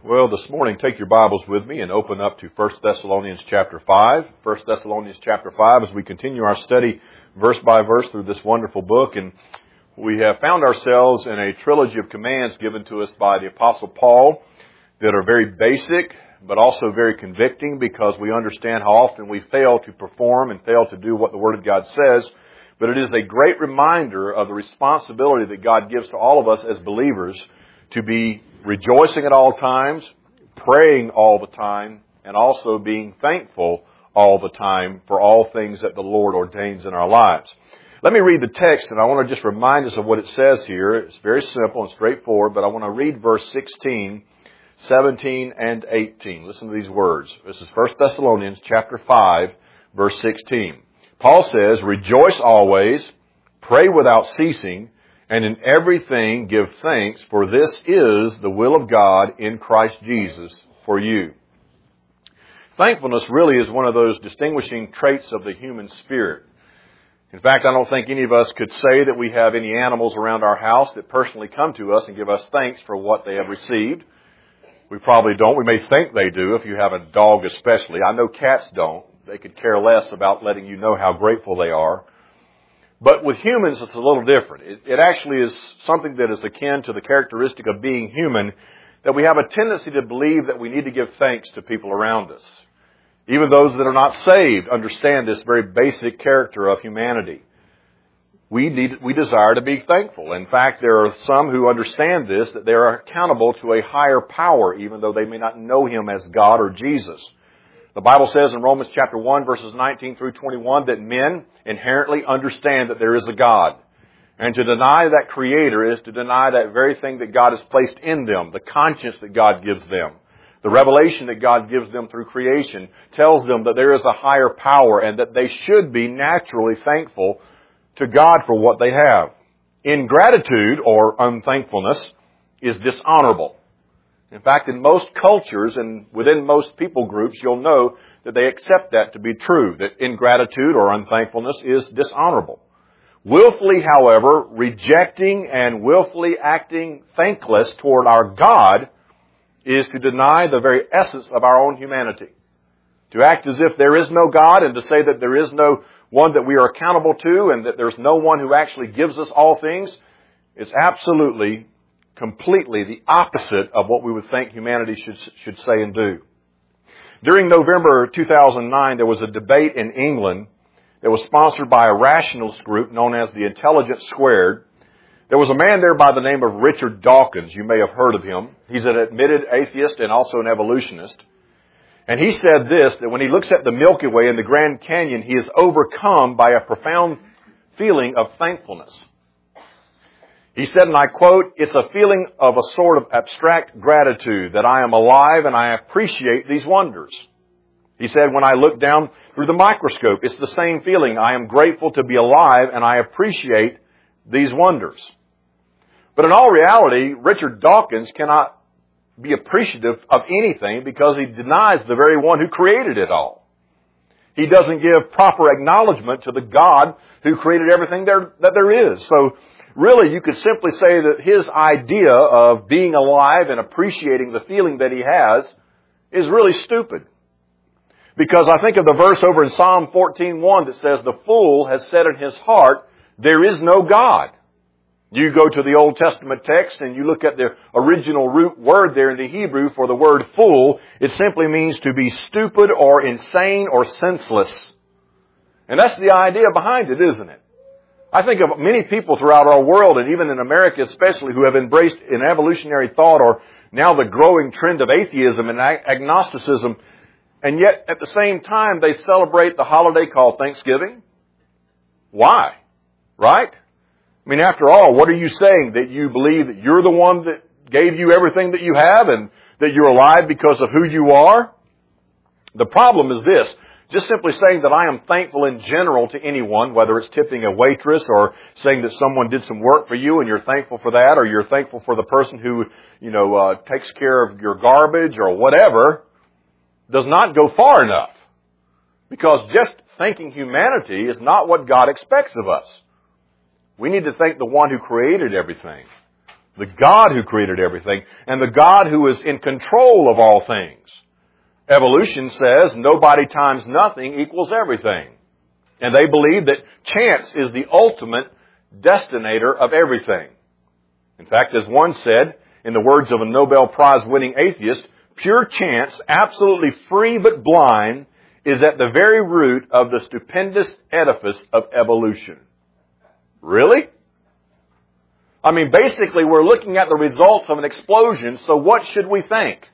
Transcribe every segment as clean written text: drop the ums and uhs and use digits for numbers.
Well, this morning, take your Bibles with me and open up to 1 Thessalonians chapter 5. 1 Thessalonians chapter 5 as we continue our study verse by verse through this wonderful book. And we have found ourselves in a trilogy of commands given to us by the Apostle Paul that are very basic, but also very convicting because we understand how often we fail to perform and fail to do what the Word of God says. But it is a great reminder of the responsibility that God gives to all of us as believers to be rejoicing at all times, praying all the time, and also being thankful all the time for all things that the Lord ordains in our lives. Let me read the text, and I want to just remind us of what it says here. It's very simple and straightforward, but I want to read verse 16, 17, and 18. Listen to these words. This is 1 Thessalonians chapter 5, verse 16. Paul says, "Rejoice always, pray without ceasing, and in everything give thanks, for this is the will of God in Christ Jesus for you." Thankfulness really is one of those distinguishing traits of the human spirit. In fact, I don't think any of us could say that we have any animals around our house that personally come to us and give us thanks for what they have received. We probably don't. We may think they do, if you have a dog especially. I know cats don't. They could care less about letting you know how grateful they are. But with humans, it's a little different. It actually is something that is akin to the characteristic of being human, that we have a tendency to believe that we need to give thanks to people around us. Even those that are not saved understand this very basic character of humanity. We desire to be thankful. In fact, there are some who understand this, that they are accountable to a higher power, even though they may not know Him as God or Jesus. The Bible says in Romans chapter 1, verses 19 through 21, that men inherently understand that there is a God. And to deny that Creator is to deny that very thing that God has placed in them, the conscience that God gives them. The revelation that God gives them through creation tells them that there is a higher power and that they should be naturally thankful to God for what they have. Ingratitude or unthankfulness is dishonorable. In fact, in most cultures and within most people groups, you'll know that they accept that to be true, that ingratitude or unthankfulness is dishonorable. Willfully, however, rejecting and willfully acting thankless toward our God is to deny the very essence of our own humanity. To act as if there is no God and to say that there is no one that we are accountable to and that there's no one who actually gives us all things is absolutely completely the opposite of what we would think humanity should say and do. During November 2009, there was a debate in England that was sponsored by a rationalist group known as the Intelligence Squared. There was a man there by the name of Richard Dawkins. You may have heard of him. He's an admitted atheist and also an evolutionist. And he said this, that when he looks at the Milky Way and the Grand Canyon, he is overcome by a profound feeling of thankfulness. He said, and I quote, "It's a feeling of a sort of abstract gratitude that I am alive and I appreciate these wonders." He said, "When I look down through the microscope, it's the same feeling. I am grateful to be alive and I appreciate these wonders." But in all reality, Richard Dawkins cannot be appreciative of anything because he denies the very one who created it all. He doesn't give proper acknowledgement to the God who created everything that there is. So really, you could simply say that his idea of being alive and appreciating the feeling that he has is really stupid. Because I think of the verse over in Psalm 14:1 that says, "The fool has said in his heart, there is no God." You go to the Old Testament text and you look at the original root word there in the Hebrew for the word fool. It simply means to be stupid or insane or senseless. And that's the idea behind it, isn't it? I think of many people throughout our world, and even in America especially, who have embraced an evolutionary thought or now the growing trend of atheism and agnosticism, and yet at the same time they celebrate the holiday called Thanksgiving. Why? Right? I mean, after all, what are you saying? That you believe that you're the one that gave you everything that you have and that you're alive because of who you are? The problem is this. Just simply saying that I am thankful in general to anyone, whether it's tipping a waitress or saying that someone did some work for you and you're thankful for that, or you're thankful for the person who, takes care of your garbage or whatever, does not go far enough. Because just thanking humanity is not what God expects of us. We need to thank the one who created everything. The God who created everything, and the God who is in control of all things. Evolution says nobody times nothing equals everything. And they believe that chance is the ultimate destinator of everything. In fact, as one said, in the words of a Nobel Prize winning atheist, pure chance, absolutely free but blind, is at the very root of the stupendous edifice of evolution. Really? I mean, basically, we're looking at the results of an explosion, so what should we think?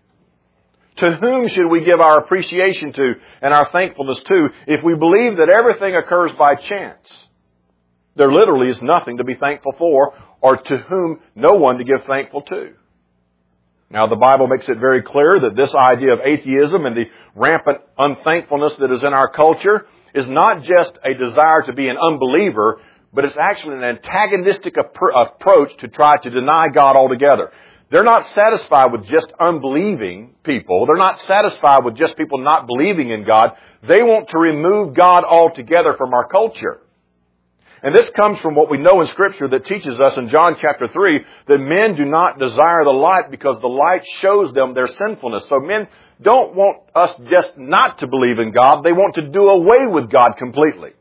To whom should we give our appreciation to and our thankfulness to if we believe that everything occurs by chance? There literally is nothing to be thankful for, or to whom no one to give thankful to. Now, the Bible makes it very clear that this idea of atheism and the rampant unthankfulness that is in our culture is not just a desire to be an unbeliever, but it's actually an antagonistic approach to try to deny God altogether. They're not satisfied with just unbelieving people. They're not satisfied with just people not believing in God. They want to remove God altogether from our culture. And this comes from what we know in Scripture that teaches us in John chapter 3 that men do not desire the light because the light shows them their sinfulness. So men don't want us just not to believe in God. They want to do away with God completely.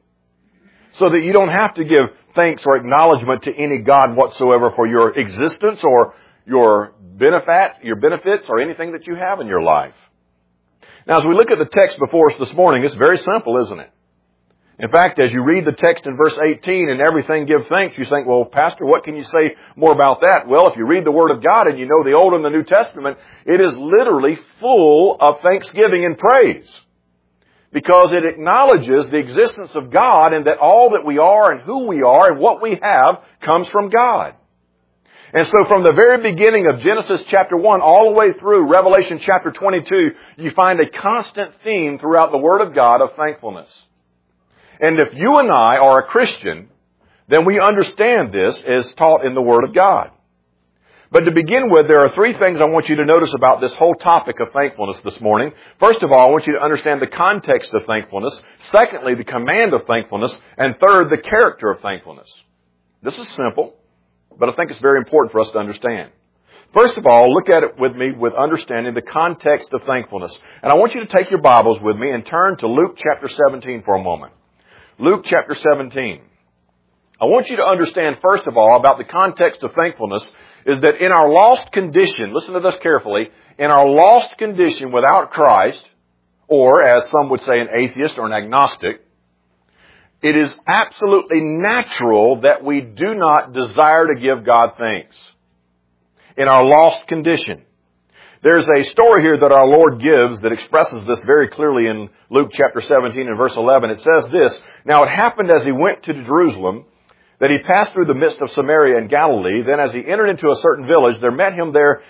So that you don't have to give thanks or acknowledgement to any God whatsoever for your existence or your benefits or anything that you have in your life. Now, as we look at the text before us this morning, it's very simple, isn't it? In fact, as you read the text in verse 18, and everything give thanks, you think, well, Pastor, what can you say more about that? Well, if you read the Word of God and you know the Old and the New Testament, it is literally full of thanksgiving and praise. Because it acknowledges the existence of God and that all that we are and who we are and what we have comes from God. And so from the very beginning of Genesis chapter 1 all the way through Revelation chapter 22, you find a constant theme throughout the Word of God of thankfulness. And if you and I are a Christian, then we understand this as taught in the Word of God. But to begin with, there are three things I want you to notice about this whole topic of thankfulness this morning. First of all, I want you to understand the context of thankfulness. Secondly, the command of thankfulness. And third, the character of thankfulness. This is simple, but I think it's very important for us to understand. First of all, look at it with me with understanding the context of thankfulness. And I want you to take your Bibles with me and turn to Luke chapter 17 for a moment. Luke chapter 17. I want you to understand, first of all, about the context of thankfulness is that in our lost condition, listen to this carefully, in our lost condition without Christ, or as some would say an atheist or an agnostic, it is absolutely natural that we do not desire to give God thanks. In our lost condition. There's a story here that our Lord gives that expresses this very clearly in Luke chapter 17 and verse 11. It says this, "Now it happened as he went to Jerusalem that he passed through the midst of Samaria and Galilee. Then as he entered into a certain village, there met him there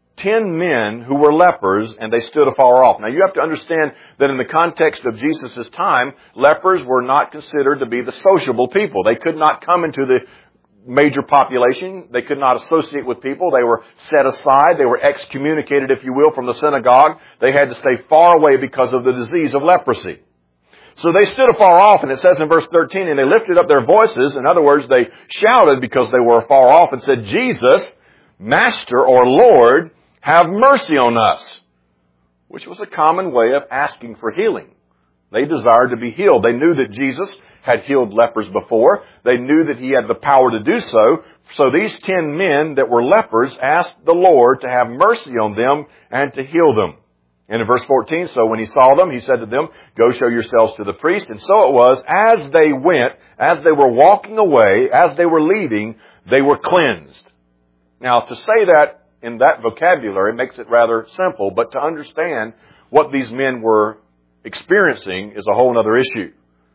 10 men who were lepers, and they stood afar off." Now you have to understand that in the context of Jesus' time, lepers were not considered to be the sociable people. They could not come into the major population. They could not associate with people. They were set aside. They were excommunicated, if you will, from the synagogue. They had to stay far away because of the disease of leprosy. So they stood afar off, and it says in verse 13, "And they lifted up their voices." In other words, they shouted because they were afar off and said, "Jesus, Master or Lord, have mercy on us." Which was a common way of asking for healing. They desired to be healed. They knew that Jesus had healed lepers before. They knew that he had the power to do so. So these 10 men that were lepers asked the Lord to have mercy on them and to heal them. And in verse 14, "So when he saw them, he said to them, 'Go show yourselves to the priest.' And so it was, as they went, as they were walking away, as they were leaving, they were cleansed." Now, to say that in that vocabulary makes it rather simple, but to understand what these men were experiencing is a whole other issue.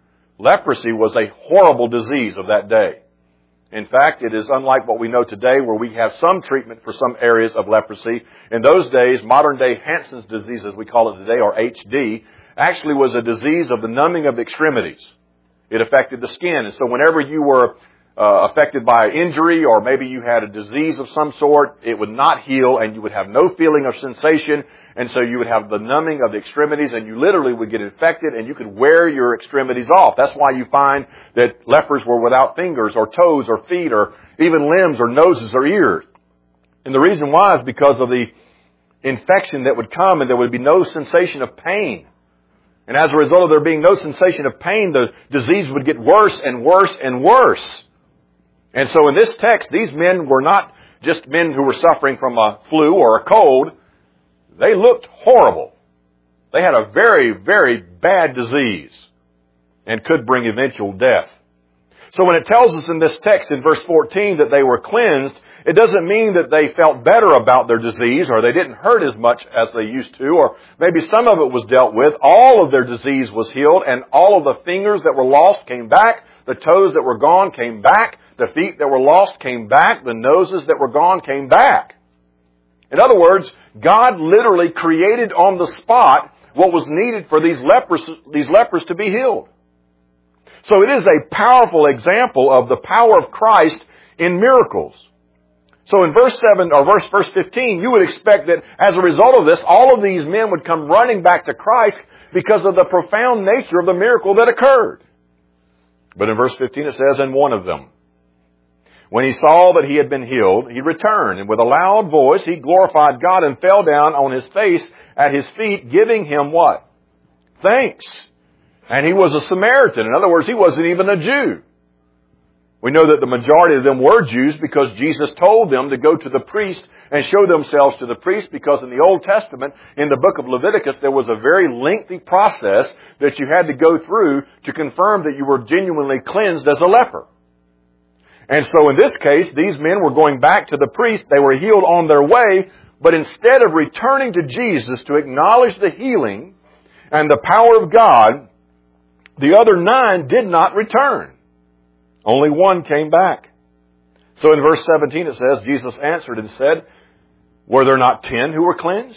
Leprosy was a horrible disease of that day. In fact, it is unlike what we know today where we have some treatment for some areas of leprosy. In those days, modern day Hansen's disease, as we call it today, or HD, actually was a disease of the numbing of the extremities. It affected the skin. And so whenever you were affected by injury or maybe you had a disease of some sort, it would not heal and you would have no feeling of sensation. And so you would have the numbing of the extremities and you literally would get infected and you could wear your extremities off. That's why you find that lepers were without fingers or toes or feet or even limbs or noses or ears. And the reason why is because of the infection that would come, and there would be no sensation of pain. And as a result of there being no sensation of pain, the disease would get worse and worse and worse. And so in this text, these men were not just men who were suffering from a flu or a cold. They looked horrible. They had a very, very bad disease and could bring eventual death. So when it tells us in this text in verse 14 that they were cleansed, it doesn't mean that they felt better about their disease or they didn't hurt as much as they used to, or maybe some of it was dealt with. All of their disease was healed, and all of the fingers that were lost came back. The toes that were gone came back. The feet that were lost came back. The noses that were gone came back. In other words, God literally created on the spot what was needed for these lepers to be healed. So it is a powerful example of the power of Christ in miracles. So in verse 15, you would expect that as a result of this, all of these men would come running back to Christ because of the profound nature of the miracle that occurred. But in verse 15 it says, and one of them, when he saw that he had been healed, he returned, and with a loud voice he glorified God and fell down on his face at his feet, giving him what? Thanks. And he was a Samaritan. In other words, he wasn't even a Jew. We know that the majority of them were Jews because Jesus told them to go to the priest and show themselves to the priest, because in the Old Testament, in the book of Leviticus, there was a very lengthy process that you had to go through to confirm that you were genuinely cleansed as a leper. And so in this case, these men were going back to the priest. They were healed on their way, but instead of returning to Jesus to acknowledge the healing and the power of God, the other 9 did not return. Only one came back. So in verse 17 it says, Jesus answered and said, were there not 10 who were cleansed?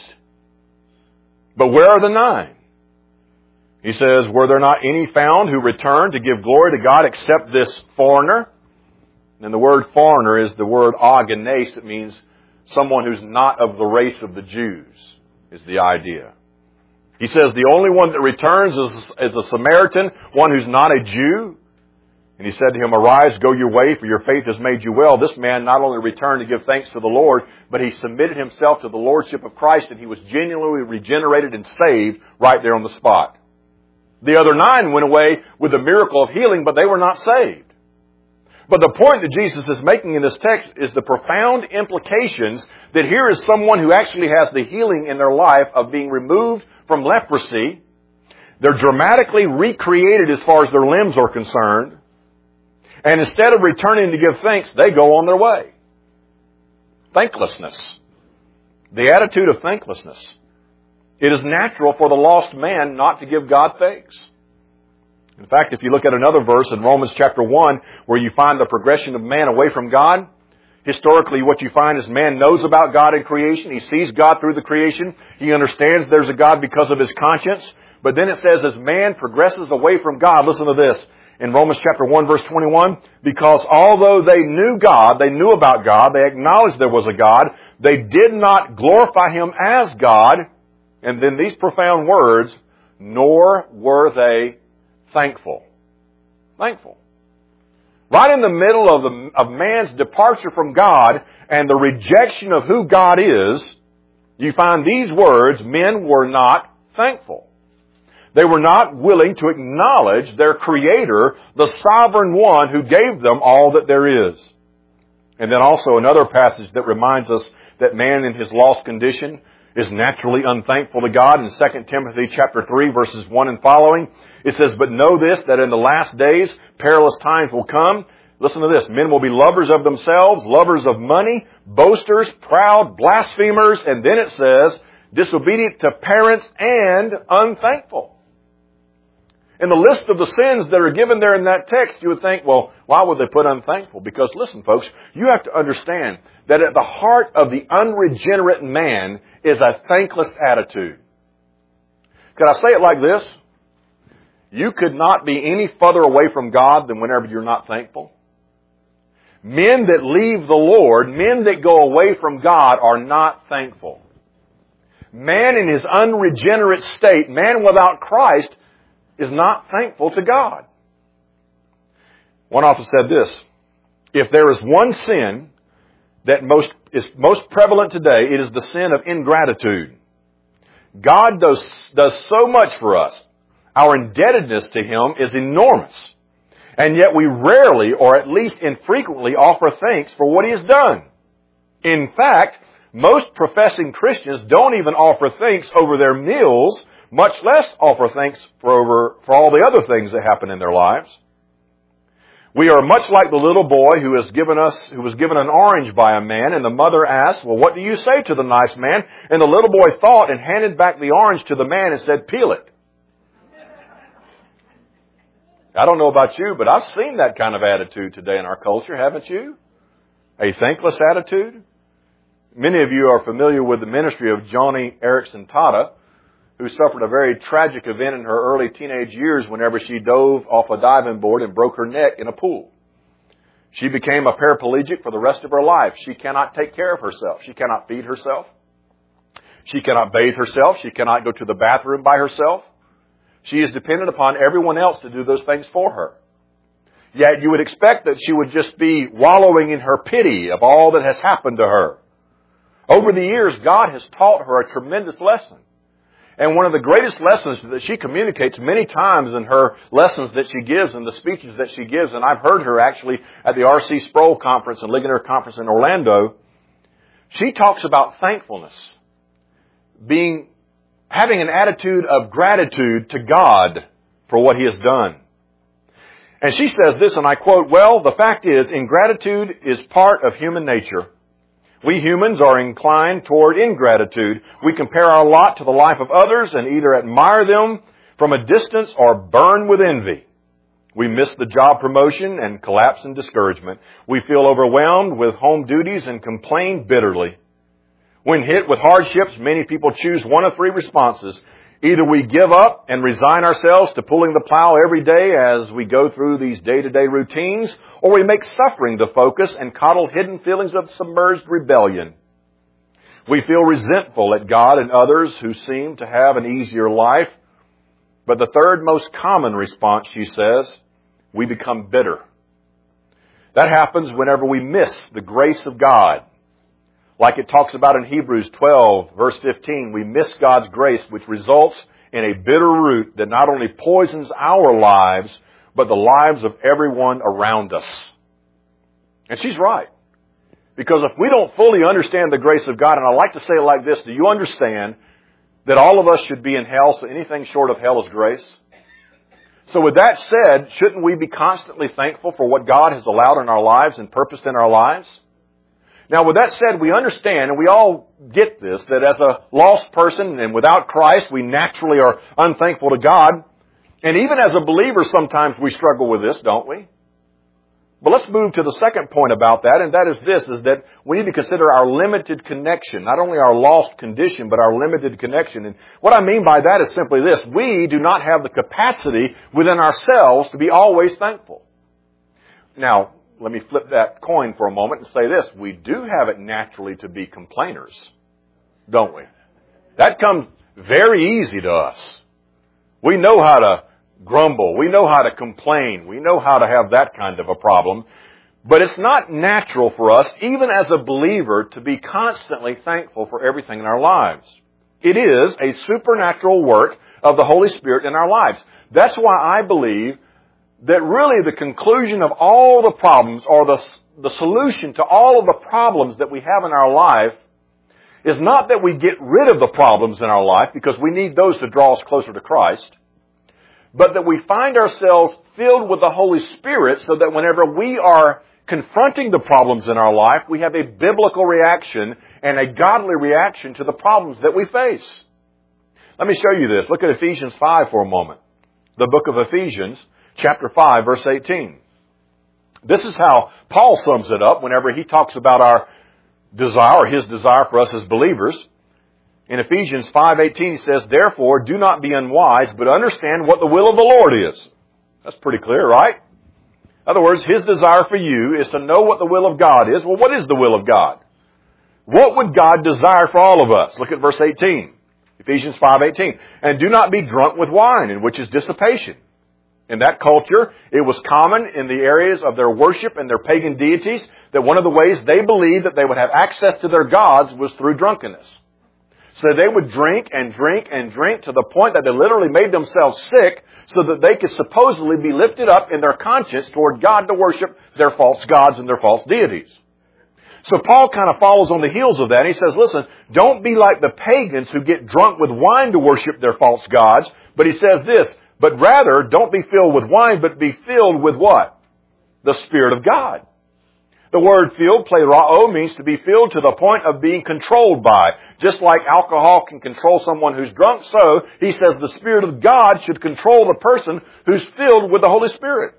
But where are the 9? He says, were there not any found who returned to give glory to God except this foreigner? And the word foreigner is the word aganes. It means someone who's not of the race of the Jews, is the idea. He says the only one that returns is a Samaritan, one who's not a Jew. And he said to him, arise, go your way, for your faith has made you well. This man not only returned to give thanks to the Lord, but he submitted himself to the Lordship of Christ, and he was genuinely regenerated and saved right there on the spot. The other 9 went away with the miracle of healing, but they were not saved. But the point that Jesus is making in this text is the profound implications that here is someone who actually has the healing in their life of being removed from leprosy. They're dramatically recreated as far as their limbs are concerned. And instead of returning to give thanks, they go on their way. Thanklessness. The attitude of thanklessness. It is natural for the lost man not to give God thanks. In fact, if you look at another verse in Romans chapter 1, where you find the progression of man away from God, historically what you find is man knows about God in creation. He sees God through the creation. He understands there's a God because of his conscience. But then it says as man progresses away from God, listen to this, in Romans chapter 1 verse 21, because although they knew God, they knew about God, they acknowledged there was a God, they did not glorify Him as God, and then these profound words, nor were they thankful. Thankful. Right in the middle of man's departure from God and the rejection of who God is, you find these words, men were not thankful. They were not willing to acknowledge their Creator, the Sovereign One who gave them all that there is. And then also another passage that reminds us that man in his lost condition is naturally unthankful to God. In 2 Timothy chapter 3 verses 1 and following, it says, but know this, that in the last days perilous times will come. Listen to this. Men will be lovers of themselves, lovers of money, boasters, proud, blasphemers, and then it says, disobedient to parents and unthankful. In the list of the sins that are given there in that text, you would think, well, why would they put unthankful? Because listen, folks, you have to understand that at the heart of the unregenerate man is a thankless attitude. Could I say it like this? You could not be any further away from God than whenever you're not thankful. Men that leave the Lord, men that go away from God are not thankful. Man in his unregenerate state, man without Christ, is not thankful to God. One author said this, if there is one sin that most is most prevalent today, it is the sin of ingratitude. God does so much for us. Our indebtedness to Him is enormous. And yet we rarely, or at least infrequently, offer thanks for what He has done. In fact, most professing Christians don't even offer thanks over their meals, much less offer thanks for all the other things that happen in their lives. We are much like the little boy who was given an orange by a man, and the mother asked, "Well, what do you say to the nice man?" And the little boy thought and handed back the orange to the man and said, "Peel it." I don't know about you, but I've seen that kind of attitude today in our culture, haven't you? A thankless attitude. Many of you are familiar with the ministry of Joni Eareckson Tada, who suffered a very tragic event in her early teenage years whenever she dove off a diving board and broke her neck in a pool. She became a paraplegic for the rest of her life. She cannot take care of herself. She cannot feed herself. She cannot bathe herself. She cannot go to the bathroom by herself. She is dependent upon everyone else to do those things for her. Yet you would expect that she would just be wallowing in her pity of all that has happened to her. Over the years, God has taught her a tremendous lesson. And one of the greatest lessons that she communicates many times in her lessons that she gives and the speeches that she gives, and I've heard her actually at the R.C. Sproul Conference and Ligonier Conference in Orlando, she talks about thankfulness, having an attitude of gratitude to God for what He has done. And she says this, and I quote, "Well, the fact is, ingratitude is part of human nature. We humans are inclined toward ingratitude. We compare our lot to the life of others and either admire them from a distance or burn with envy. We miss the job promotion and collapse in discouragement. We feel overwhelmed with home duties and complain bitterly. When hit with hardships, many people choose one of three responses. Either we give up and resign ourselves to pulling the plow every day as we go through these day-to-day routines, or we make suffering the focus and coddle hidden feelings of submerged rebellion. We feel resentful at God and others who seem to have an easier life. But the third most common response, she says, we become bitter. That happens whenever we miss the grace of God. Like it talks about in Hebrews 12, verse 15, we miss God's grace, which results in a bitter root that not only poisons our lives, but the lives of everyone around us. And she's right. Because if we don't fully understand the grace of God, and I like to say it like this, do you understand that all of us should be in hell, so anything short of hell is grace? So with that said, shouldn't we be constantly thankful for what God has allowed in our lives and purposed in our lives? Now, with that said, we understand, and we all get this, that as a lost person and without Christ, we naturally are unthankful to God. And even as a believer, sometimes we struggle with this, don't we? But let's move to the second point about that, and that is this, is that we need to consider our limited connection, not only our lost condition, but our limited connection. And what I mean by that is simply this: we do not have the capacity within ourselves to be always thankful. Now, let me flip that coin for a moment and say this. We do have it naturally to be complainers, don't we? That comes very easy to us. We know how to grumble. We know how to complain. We know how to have that kind of a problem. But it's not natural for us, even as a believer, to be constantly thankful for everything in our lives. It is a supernatural work of the Holy Spirit in our lives. That's why I believe that really the conclusion of all the problems, or the solution to all of the problems that we have in our life, is not that we get rid of the problems in our life, because we need those to draw us closer to Christ, but that we find ourselves filled with the Holy Spirit so that whenever we are confronting the problems in our life, we have a biblical reaction and a godly reaction to the problems that we face. Let me show you this. Look at Ephesians 5 for a moment. The book of Ephesians, chapter 5, verse 18. This is how Paul sums it up whenever he talks about our desire, or his desire for us as believers. In Ephesians 5:18 he says, "Therefore, do not be unwise, but understand what the will of the Lord is." That's pretty clear, right? In other words, his desire for you is to know what the will of God is. Well, what is the will of God? What would God desire for all of us? Look at verse 18. Ephesians 5:18. "And do not be drunk with wine, in which is dissipation, In that culture, it was common in the areas of their worship and their pagan deities that one of the ways they believed that they would have access to their gods was through drunkenness. So they would drink and drink and drink to the point that they literally made themselves sick so that they could supposedly be lifted up in their conscience toward God to worship their false gods and their false deities. So Paul kind of follows on the heels of that. He says, listen, don't be like the pagans who get drunk with wine to worship their false gods. But he says this, but rather don't be filled with wine, but be filled with what? The Spirit of God. The word filled, plerao, means to be filled to the point of being controlled by. Just like alcohol can control someone who's drunk, so he says the Spirit of God should control the person who's filled with the Holy Spirit.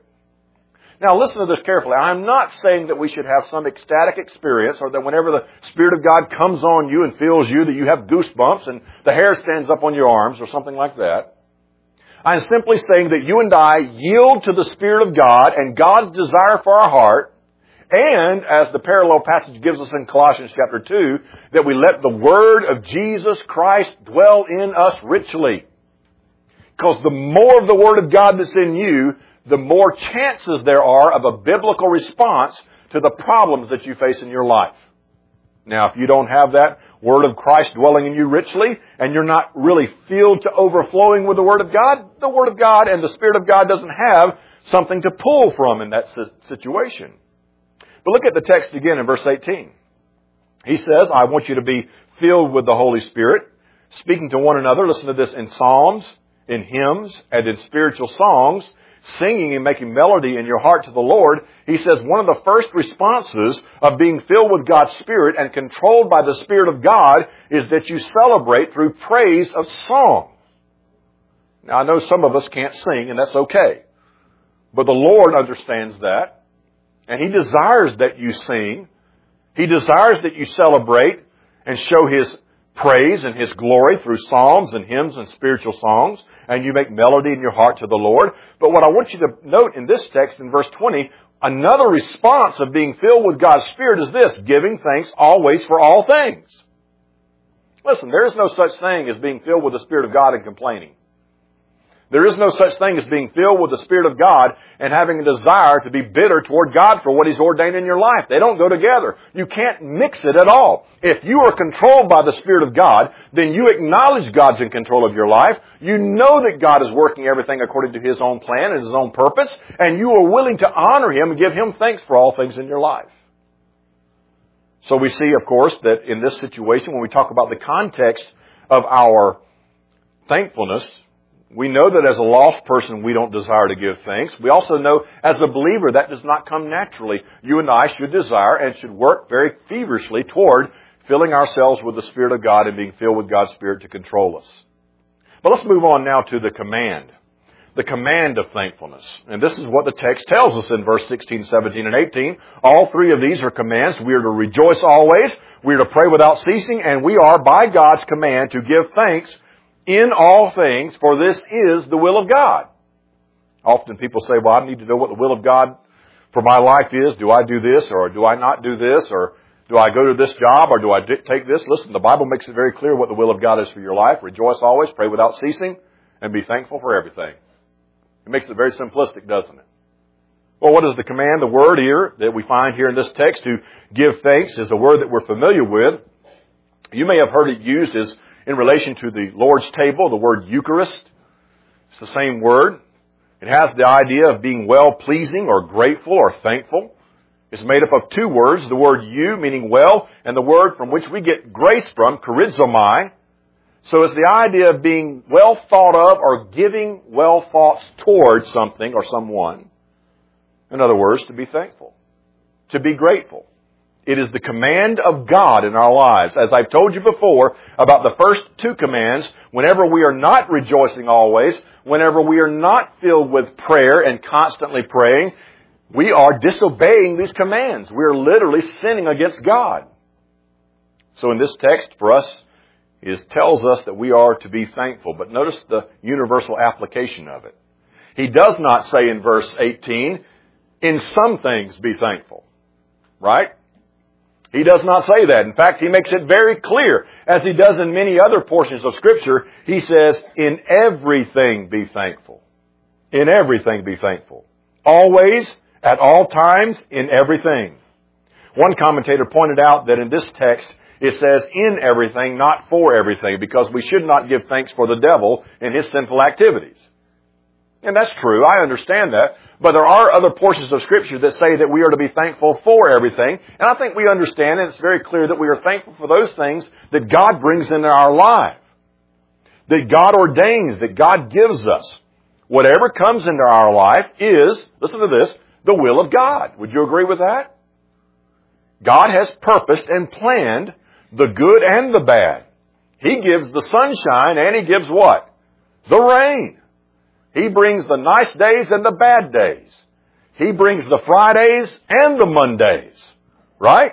Now listen to this carefully. I'm not saying that we should have some ecstatic experience or that whenever the Spirit of God comes on you and fills you that you have goosebumps and the hair stands up on your arms or something like that. I'm simply saying that you and I yield to the Spirit of God and God's desire for our heart, and as the parallel passage gives us in Colossians chapter 2, that we let the Word of Jesus Christ dwell in us richly. Because the more of the Word of God that's in you, the more chances there are of a biblical response to the problems that you face in your life. Now, if you don't have that Word of Christ dwelling in you richly, and you're not really filled to overflowing with the Word of God and the Spirit of God doesn't have something to pull from in that situation. But look at the text again in verse 18. He says, I want you to be filled with the Holy Spirit, speaking to one another. Listen to this, in psalms, in hymns, and in spiritual songs, singing and making melody in your heart to the Lord. He says one of the first responses of being filled with God's Spirit and controlled by the Spirit of God is that you celebrate through praise of song. Now, I know some of us can't sing, and that's okay. But the Lord understands that. And He desires that you sing. He desires that you celebrate and show His praise and His glory through psalms and hymns and spiritual songs. And you make melody in your heart to the Lord. But what I want you to note in this text in verse 20, another response of being filled with God's Spirit is this, giving thanks always for all things. Listen, there is no such thing as being filled with the Spirit of God and complaining. There is no such thing as being filled with the Spirit of God and having a desire to be bitter toward God for what He's ordained in your life. They don't go together. You can't mix it at all. If you are controlled by the Spirit of God, then you acknowledge God's in control of your life. You know that God is working everything according to His own plan and His own purpose, and you are willing to honor Him and give Him thanks for all things in your life. So we see, of course, that in this situation, when we talk about the context of our thankfulness, we know that as a lost person, we don't desire to give thanks. We also know as a believer that does not come naturally. You and I should desire and should work very feverishly toward filling ourselves with the Spirit of God and being filled with God's Spirit to control us. But let's move on now to the command. The command of thankfulness. And this is what the text tells us in verse 16, 17, and 18. All three of these are commands. We are to rejoice always. We are to pray without ceasing. And we are, by God's command, to give thanks in all things, for this is the will of God. Often people say, well, I need to know what the will of God for my life is. Do I do this, or do I not do this, or do I go to this job, or do I take this? Listen, the Bible makes it very clear what the will of God is for your life. Rejoice always, pray without ceasing, and be thankful for everything. It makes it very simplistic, doesn't it? Well, what is the command? The word here that we find here in this text to give thanks is a word that we're familiar with. You may have heard it used as in relation to the Lord's table, the word Eucharist. It's the same word. It has the idea of being well-pleasing or grateful or thankful. It's made up of two words, the word eu, meaning well, and the word from which we get grace from, charizomai. So it's the idea of being well thought of or giving well thoughts towards something or someone. In other words, to be thankful, to be grateful. It is the command of God in our lives. As I've told you before about the first two commands, whenever we are not rejoicing always, whenever we are not filled with prayer and constantly praying, we are disobeying these commands. We are literally sinning against God. So in this text for us, it tells us that we are to be thankful. But notice the universal application of it. He does not say in verse 18, in some things be thankful. Right? He does not say that. In fact, he makes it very clear, as he does in many other portions of Scripture. He says, in everything be thankful. In everything be thankful. Always, at all times, in everything. One commentator pointed out that in this text, it says in everything, not for everything, because we should not give thanks for the devil and his sinful activities. And that's true. I understand that. But there are other portions of Scripture that say that we are to be thankful for everything. And I think we understand, and it's very clear that we are thankful for those things that God brings into our life, that God ordains, that God gives us. Whatever comes into our life is, listen to this, the will of God. Would you agree with that? God has purposed and planned the good and the bad. He gives the sunshine and He gives what? The rain. He brings the nice days and the bad days. He brings the Fridays and the Mondays. Right?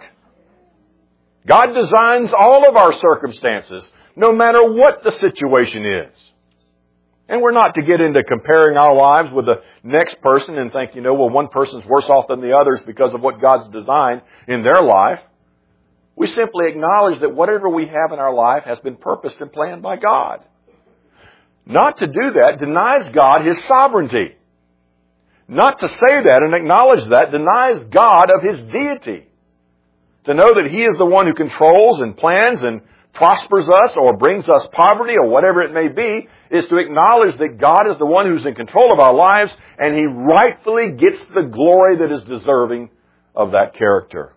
God designs all of our circumstances, no matter what the situation is. And we're not to get into comparing our lives with the next person and think, well, one person's worse off than the others because of what God's designed in their life. We simply acknowledge that whatever we have in our life has been purposed and planned by God. Not to do that denies God His sovereignty. Not to say that and acknowledge that denies God of His deity. To know that He is the one who controls and plans and prospers us or brings us poverty or whatever it may be is to acknowledge that God is the one who's in control of our lives and He rightfully gets the glory that is deserving of that character.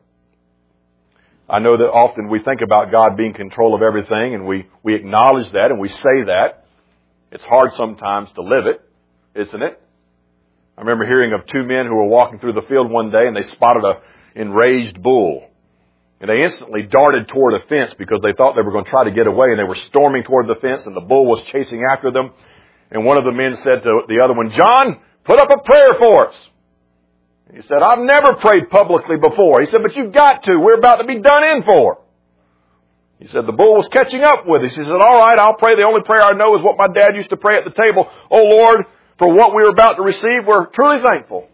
I know that often we think about God being in control of everything and we acknowledge that and we say that. It's hard sometimes to live it, isn't it? I remember hearing of two men who were walking through the field one day and they spotted an enraged bull. And they instantly darted toward a fence because they thought they were going to try to get away, and they were storming toward the fence and the bull was chasing after them. And one of the men said to the other one, "John, put up a prayer for us." He said, "I've never prayed publicly before." He said, "But you've got to. We're about to be done in for." He said, the bull was catching up with us. He said, "All right, I'll pray. The only prayer I know is what my dad used to pray at the table. Oh Lord, for what we are about to receive, we're truly thankful."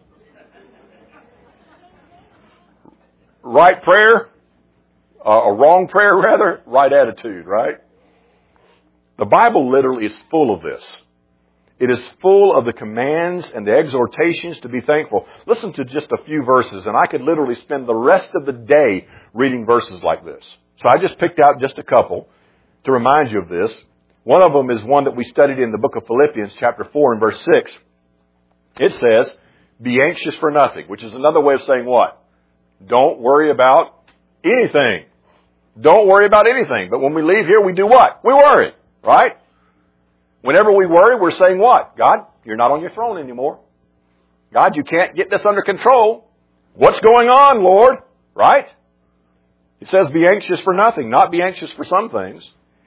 Right prayer, a wrong prayer rather, right attitude, right? The Bible literally is full of this. It is full of the commands and the exhortations to be thankful. Listen to just a few verses, and I could literally spend the rest of the day reading verses like this. So I just picked out just a couple to remind you of this. One of them is one that we studied in the book of Philippians, chapter 4 and verse 6. It says, "Be anxious for nothing," which is another way of saying what? Don't worry about anything. Don't worry about anything. But when we leave here, we do what? We worry, right? Whenever we worry, we're saying what? God, you're not on your throne anymore. God, you can't get this under control. What's going on, Lord? Right? It says be anxious for nothing, not be anxious for some things.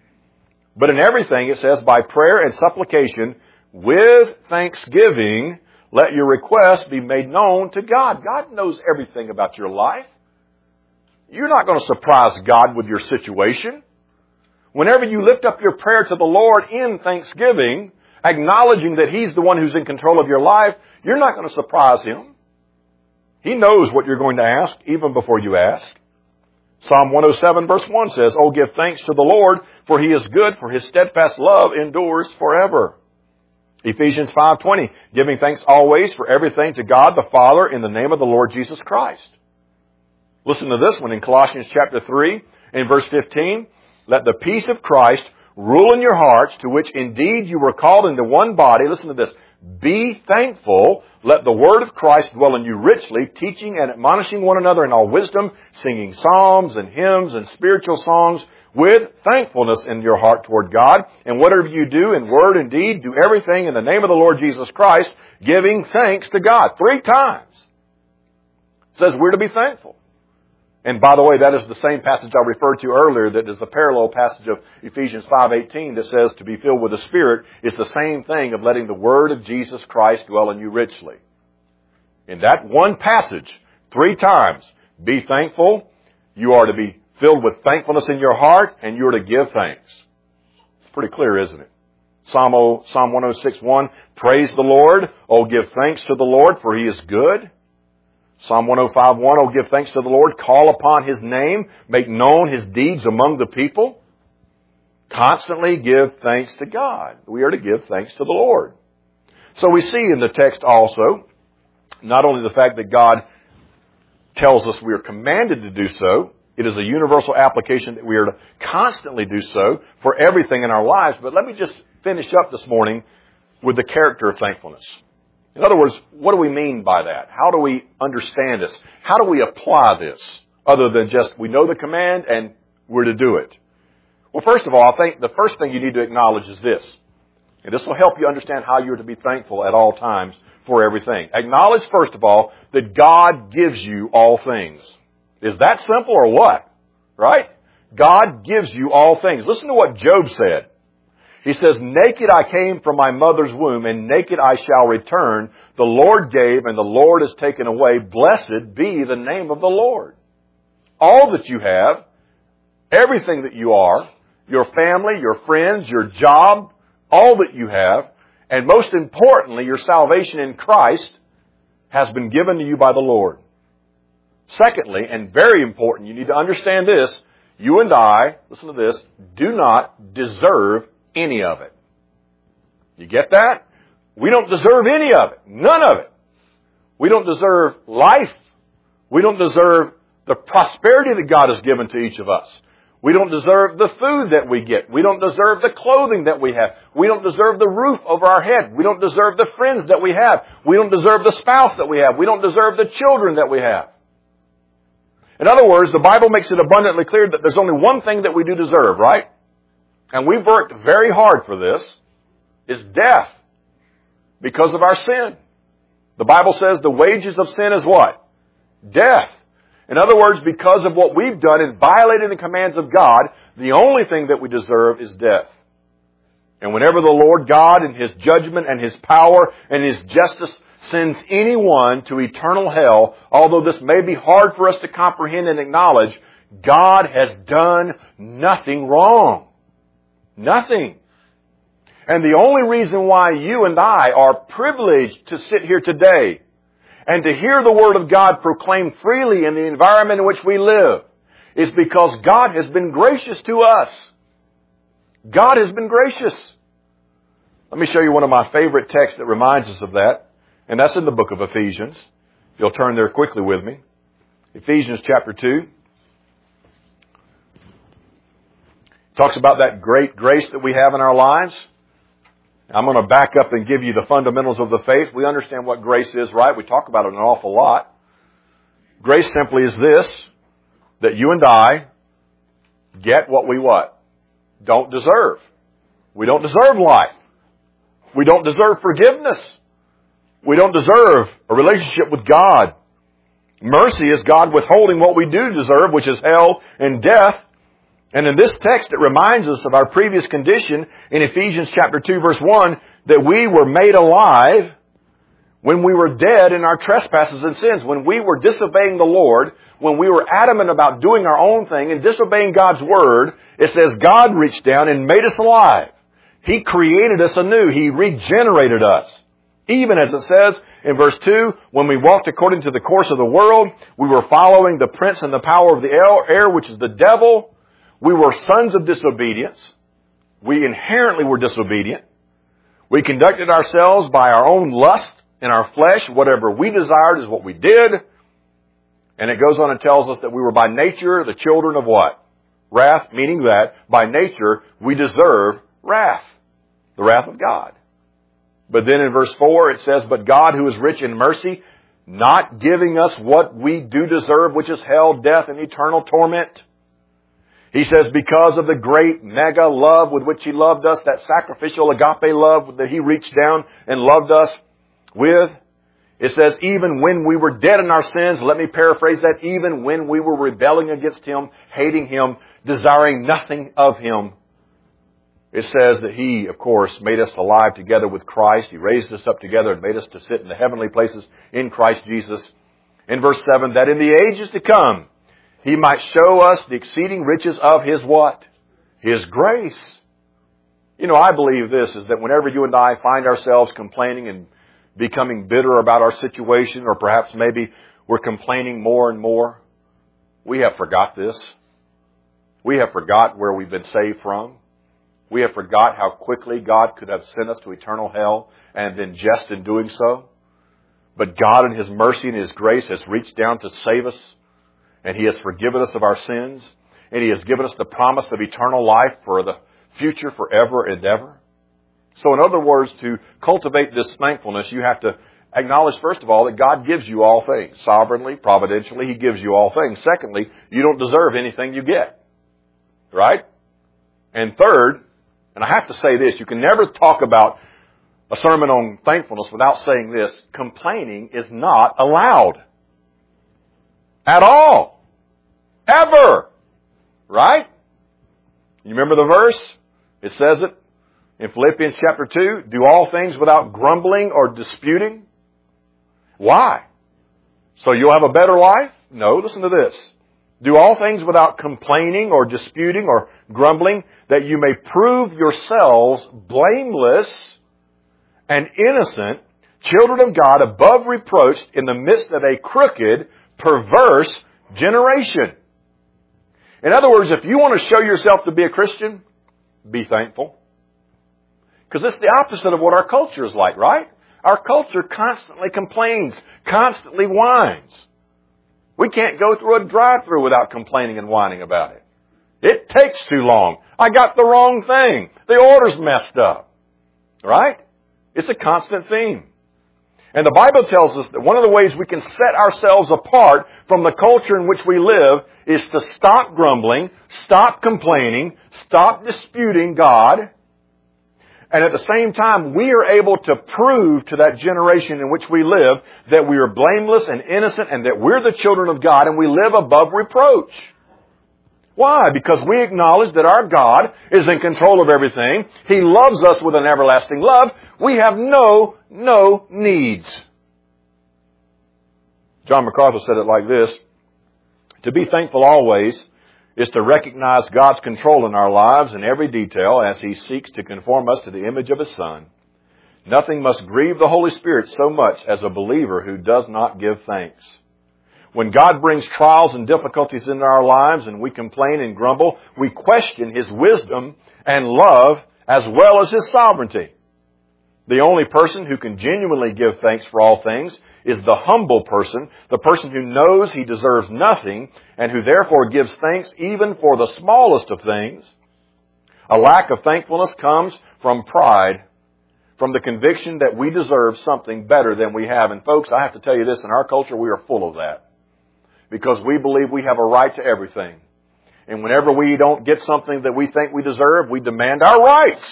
But in everything, it says, by prayer and supplication, with thanksgiving, let your requests be made known to God. God knows everything about your life. You're not going to surprise God with your situation. Whenever you lift up your prayer to the Lord in thanksgiving, acknowledging that He's the one who's in control of your life, you're not going to surprise Him. He knows what you're going to ask even before you ask. Psalm 107 verse 1 says, "Oh, give thanks to the Lord, for He is good, for His steadfast love endures forever." Ephesians 5:20, "Giving thanks always for everything to God the Father in the name of the Lord Jesus Christ." Listen to this one in Colossians chapter 3 and verse 15. "Let the peace of Christ rule in your hearts, to which indeed you were called into one body." Listen to this. "Be thankful. Let the word of Christ dwell in you richly, teaching and admonishing one another in all wisdom, singing psalms and hymns and spiritual songs with thankfulness in your heart toward God. And whatever you do in word and deed, do everything in the name of the Lord Jesus Christ, giving thanks to God." 3 times. It says we're to be thankful. And by the way, that is the same passage I referred to earlier that is the parallel passage of Ephesians 5:18 that says to be filled with the Spirit. It's the same thing of letting the Word of Jesus Christ dwell in you richly. In that one passage, 3 times, be thankful, you are to be filled with thankfulness in your heart, and you are to give thanks. It's pretty clear, isn't it? Psalm 106:1, "Praise the Lord, oh give thanks to the Lord, for He is good." Psalm 105:1, "Oh, give thanks to the Lord, call upon His name, make known His deeds among the people." Constantly give thanks to God. We are to give thanks to the Lord. So we see in the text also, not only the fact that God tells us we are commanded to do so, it is a universal application that we are to constantly do so for everything in our lives, but let me just finish up this morning with the character of thankfulness. In other words, what do we mean by that? How do we understand this? How do we apply this other than just we know the command and we're to do it? Well, first of all, I think the first thing you need to acknowledge is this. And this will help you understand how you're to be thankful at all times for everything. Acknowledge, first of all, that God gives you all things. Is that simple or what? Right? God gives you all things. Listen to what Job said. He says, naked I came from my mother's womb, and naked I shall return. The Lord gave, and the Lord has taken away. Blessed be the name of the Lord. All that you have, everything that you are, your family, your friends, your job, all that you have, and most importantly, your salvation in Christ has been given to you by the Lord. Secondly, and very important, you need to understand this, you and I, listen to this, do not deserve any of it. You get that? We don't deserve any of it. None of it. We don't deserve life. We don't deserve the prosperity that God has given to each of us. We don't deserve the food that we get. We don't deserve the clothing that we have. We don't deserve the roof over our head. We don't deserve the friends that we have. We don't deserve the spouse that we have. We don't deserve the children that we have. In other words, the Bible makes it abundantly clear that there's only one thing that we do deserve, right? And we've worked very hard for this, is death because of our sin. The Bible says the wages of sin is what? Death. In other words, because of what we've done in violating the commands of God, the only thing that we deserve is death. And whenever the Lord God in His judgment and His power and His justice sends anyone to eternal hell, although this may be hard for us to comprehend and acknowledge, God has done nothing wrong. Nothing. And the only reason why you and I are privileged to sit here today and to hear the Word of God proclaimed freely in the environment in which we live is because God has been gracious to us. God has been gracious. Let me show you one of my favorite texts that reminds us of that, and that's in the book of Ephesians. You'll turn there quickly with me. Ephesians chapter 2. Talks about that great grace that we have in our lives. I'm going to back up and give you the fundamentals of the faith. We understand what grace is, right? We talk about it an awful lot. Grace simply is this, that you and I get what we what? Don't deserve. We don't deserve life. We don't deserve forgiveness. We don't deserve a relationship with God. Mercy is God withholding what we do deserve, which is hell and death. And in this text, it reminds us of our previous condition in Ephesians chapter 2, verse 1, that we were made alive when we were dead in our trespasses and sins, when we were disobeying the Lord, when we were adamant about doing our own thing and disobeying God's Word. It says God reached down and made us alive. He created us anew. He regenerated us. Even as it says in verse 2, when we walked according to the course of the world, we were following the prince and the power of the air, which is the devil. We were sons of disobedience. We inherently were disobedient. We conducted ourselves by our own lust in our flesh. Whatever we desired is what we did. And it goes on and tells us that we were by nature the children of what? Wrath, meaning that by nature we deserve wrath. The wrath of God. But then in verse 4 it says, but God who is rich in mercy, not giving us what we do deserve, which is hell, death, and eternal torment. He says, because of the great mega love with which He loved us, that sacrificial agape love that He reached down and loved us with, it says, even when we were dead in our sins, let me paraphrase that, even when we were rebelling against Him, hating Him, desiring nothing of Him, it says that He, of course, made us alive together with Christ. He raised us up together and made us to sit in the heavenly places in Christ Jesus. In verse 7, that in the ages to come, He might show us the exceeding riches of His what? His grace. You know, I believe this, is that whenever you and I find ourselves complaining and becoming bitter about our situation, or perhaps maybe we're complaining more and more, we have forgot this. We have forgot where we've been saved from. we have forgot how quickly God could have sent us to eternal hell and then jest in doing so. But God in His mercy and His grace has reached down to save us, and He has forgiven us of our sins, and He has given us the promise of eternal life for the future forever and ever. So in other words, to cultivate this thankfulness, you have to acknowledge, first of all, that God gives you all things. Sovereignly, providentially, He gives you all things. Secondly, you don't deserve anything you get. Right? And third, and I have to say this, you can never talk about a sermon on thankfulness without saying this: complaining is not allowed. At all. Ever. Right? You remember the verse? It says it in Philippians chapter 2, do all things without grumbling or disputing. Why? So you'll have a better life? No, listen to this. Do all things without complaining or disputing or grumbling, that you may prove yourselves blameless and innocent, children of God, above reproach, in the midst of a crooked, perverse generation. In other words, if you want to show yourself to be a Christian, be thankful. Because it's the opposite of what our culture is like, right? Our culture constantly complains, constantly whines. We can't go through a drive-thru without complaining and whining about it. It takes too long. I got the wrong thing. The order's messed up. Right? It's a constant theme. And the Bible tells us that one of the ways we can set ourselves apart from the culture in which we live is to stop grumbling, stop complaining, stop disputing God. And at the same time, we are able to prove to that generation in which we live that we are blameless and innocent and that we're the children of God and we live above reproach. Why? Because we acknowledge that our God is in control of everything. He loves us with an everlasting love. We have no needs. John MacArthur said it like this: to be thankful always is to recognize God's control in our lives in every detail as He seeks to conform us to the image of His Son. Nothing must grieve the Holy Spirit so much as a believer who does not give thanks. When God brings trials and difficulties into our lives and we complain and grumble, we question His wisdom and love as well as His sovereignty. The only person who can genuinely give thanks for all things is the humble person, the person who knows he deserves nothing and who therefore gives thanks even for the smallest of things. A lack of thankfulness comes from pride, from the conviction that we deserve something better than we have. And folks, I have to tell you this, in our culture we are full of that. Because we believe we have a right to everything. And whenever we don't get something that we think we deserve, we demand our rights.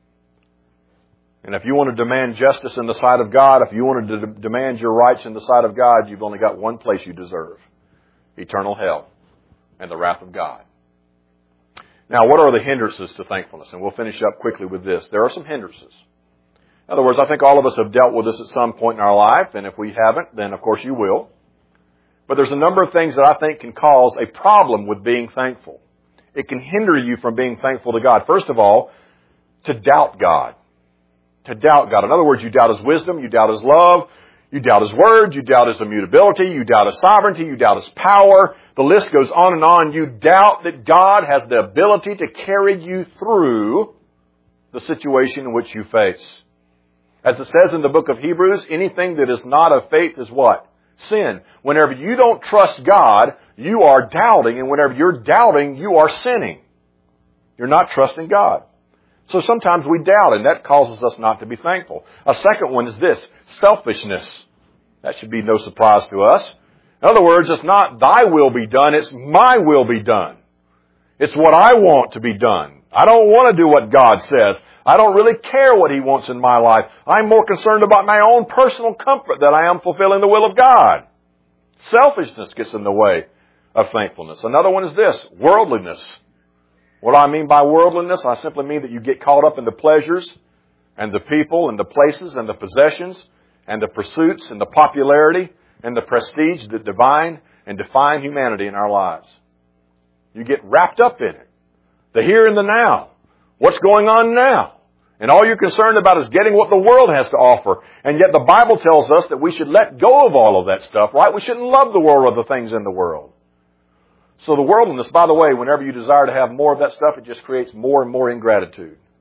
And if you want to demand justice in the sight of God, if you want to demand your rights in the sight of God, you've only got one place you deserve: eternal hell and the wrath of God. Now, what are the hindrances to thankfulness? And we'll finish up quickly with this. There are some hindrances. In other words, I think all of us have dealt with this at some point in our life, and if we haven't, then of course you will. But there's a number of things that I think can cause a problem with being thankful. It can hinder you from being thankful to God. First of all, to doubt God. To doubt God. In other words, you doubt His wisdom, you doubt His love, you doubt His word, you doubt His immutability, you doubt His sovereignty, you doubt His power. The list goes on and on. You doubt that God has the ability to carry you through the situation in which you face. As it says in the book of Hebrews, anything that is not of faith is what? Sin. Whenever you don't trust God, you are doubting, and whenever you're doubting, you are sinning. You're not trusting God. So sometimes we doubt, and that causes us not to be thankful. A second one is this: selfishness. That should be no surprise to us. In other words, it's not thy will be done, it's my will be done. It's what I want to be done. I don't want to do what God says. I don't really care what He wants in my life. I'm more concerned about my own personal comfort than I am fulfilling the will of God. Selfishness gets in the way of thankfulness. Another one is this: worldliness. What do I mean by worldliness? I simply mean that you get caught up in the pleasures and the people and the places and the possessions and the pursuits and the popularity and the prestige that define humanity in our lives. You get wrapped up in it. The here and the now. What's going on now? And all you're concerned about is getting what the world has to offer. And yet the Bible tells us that we should let go of all of that stuff, right? We shouldn't love the world or the things in the world. So the worldliness, by the way, whenever you desire to have more of that stuff, it just creates more and more ingratitude.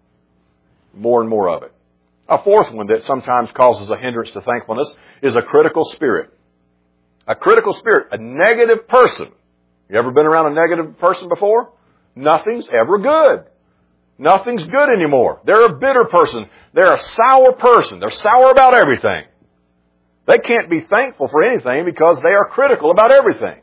more and more of it. A fourth one that sometimes causes a hindrance to thankfulness is a critical spirit. A critical spirit, a negative person. You ever been around a negative person before? Nothing's ever good. Nothing's good anymore. They're a bitter person. They're a sour person. They're sour about everything. They can't be thankful for anything because they are critical about everything.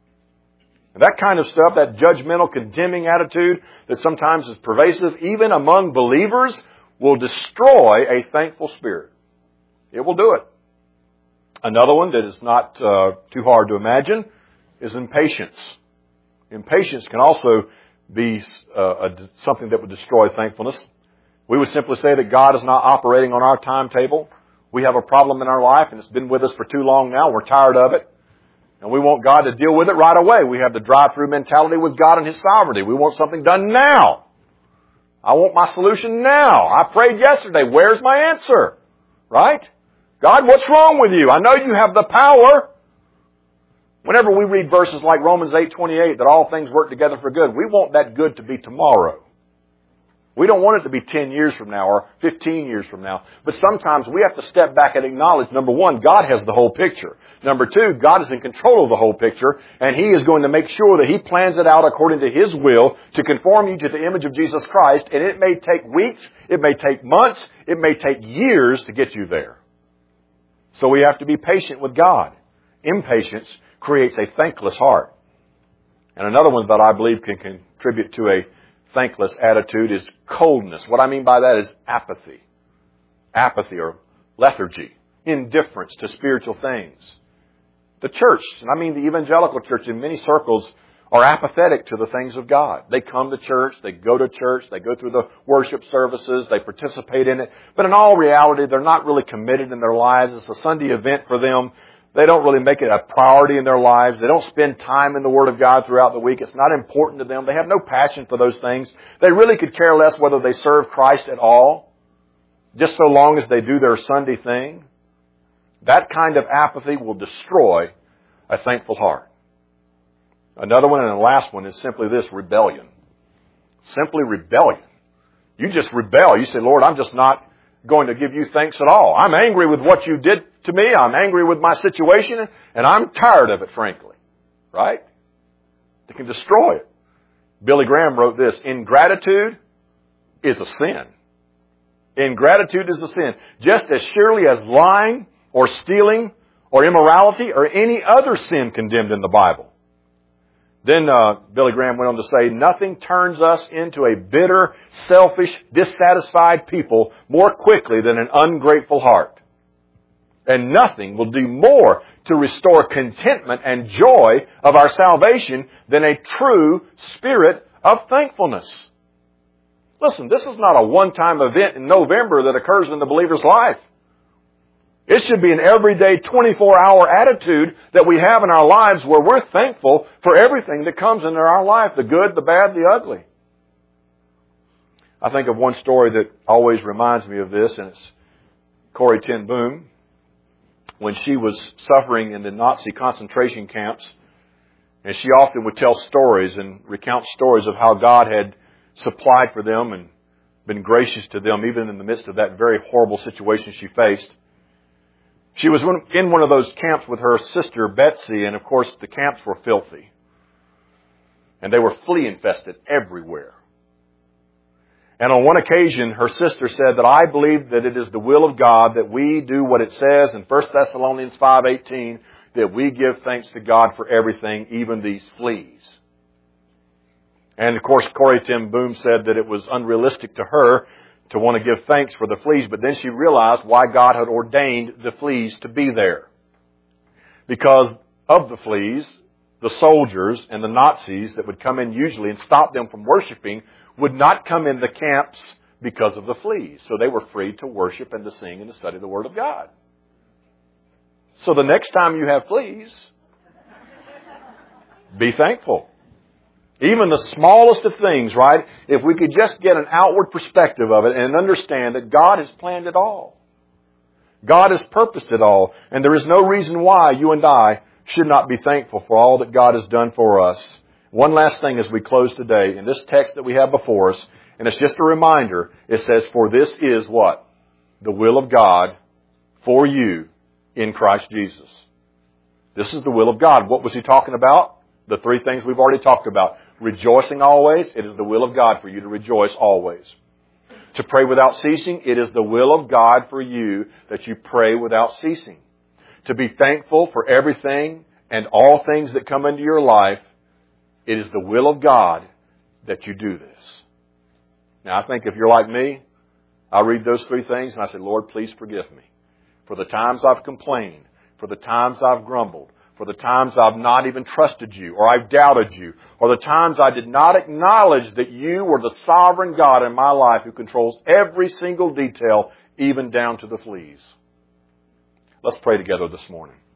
And that kind of stuff, that judgmental, condemning attitude that sometimes is pervasive, even among believers, will destroy a thankful spirit. It will do it. Another one that is not too hard to imagine is impatience. Impatience can also be something that would destroy thankfulness. We would simply say that God is not operating on our timetable. We have a problem in our life and it's been with us for too long now. We're tired of it. And we want God to deal with it right away. We have the drive-through mentality with God and His sovereignty. We want something done now. I want my solution now. I prayed yesterday. Where's my answer? Right? God, what's wrong with you? I know you have the power. Whenever we read verses like Romans 8:28, that all things work together for good, we want that good to be tomorrow. We don't want it to be 10 years from now or 15 years from now. But sometimes we have to step back and acknowledge, number one, God has the whole picture. Number two, God is in control of the whole picture, and He is going to make sure that He plans it out according to His will to conform you to the image of Jesus Christ. And it may take weeks, it may take months, it may take years to get you there. So we have to be patient with God. Impatience creates a thankless heart. And another one that I believe can contribute to a thankless attitude is coldness. What I mean by that is apathy. Apathy or lethargy. Indifference to spiritual things. The church, and I mean the evangelical church in many circles, are apathetic to the things of God. They come to church, they go to church, they go through the worship services, they participate in it. But in all reality, they're not really committed in their lives. It's a Sunday event for them. They don't really make it a priority in their lives. They don't spend time in the Word of God throughout the week. It's not important to them. They have no passion for those things. They really could care less whether they serve Christ at all, just so long as they do their Sunday thing. That kind of apathy will destroy a thankful heart. Another one, and the last one, is simply this: rebellion. Simply rebellion. You just rebel. You say, Lord, I'm just not going to give you thanks at all. I'm angry with what you did to me. I'm angry with my situation, and I'm tired of it, frankly. Right? It can destroy it. Billy Graham wrote this: ingratitude is a sin. Ingratitude is a sin. Just as surely as lying or stealing or immorality or any other sin condemned in the Bible. Then Billy Graham went on to say, nothing turns us into a bitter, selfish, dissatisfied people more quickly than an ungrateful heart. And nothing will do more to restore contentment and joy of our salvation than a true spirit of thankfulness. Listen, this is not a one-time event in November that occurs in the believer's life. It should be an everyday 24-hour attitude that we have in our lives where we're thankful for everything that comes into our life, the good, the bad, the ugly. I think of one story that always reminds me of this, and it's Corrie ten Boom. When she was suffering in the Nazi concentration camps, and she often would tell stories and recount stories of how God had supplied for them and been gracious to them even in the midst of that very horrible situation she faced. She was in one of those camps with her sister, Betsy, and of course the camps were filthy. And they were flea infested everywhere. And on one occasion, her sister said that I believe that it is the will of God that we do what it says in 1 Thessalonians 5:18, that we give thanks to God for everything, even these fleas. And of course, Corrie ten Boom said that it was unrealistic to her to want to give thanks for the fleas, but then she realized why God had ordained the fleas to be there. Because of the fleas, the soldiers and the Nazis that would come in usually and stop them from worshiping would not come in the camps because of the fleas. So they were free to worship and to sing and to study the Word of God. So the next time you have fleas, be thankful. Even the smallest of things, right? If we could just get an outward perspective of it and understand that God has planned it all. God has purposed it all. And there is no reason why you and I should not be thankful for all that God has done for us. One last thing as we close today, in this text that we have before us, And it's just a reminder. It says, for this is what? The will of God for you in Christ Jesus. This is the will of God. What was he talking about? The three things we've already talked about. Rejoicing always. It is the will of God for you to rejoice always. To pray without ceasing. It is the will of God for you that you pray without ceasing. To be thankful for everything and all things that come into your life. It is the will of God that you do this. Now, I think if you're like me, I read those three things and I say, Lord, please forgive me for the times I've complained, for the times I've grumbled, for the times I've not even trusted you, or I've doubted you, or the times I did not acknowledge that you were the sovereign God in my life who controls every single detail, even down to the fleas. Let's pray together this morning.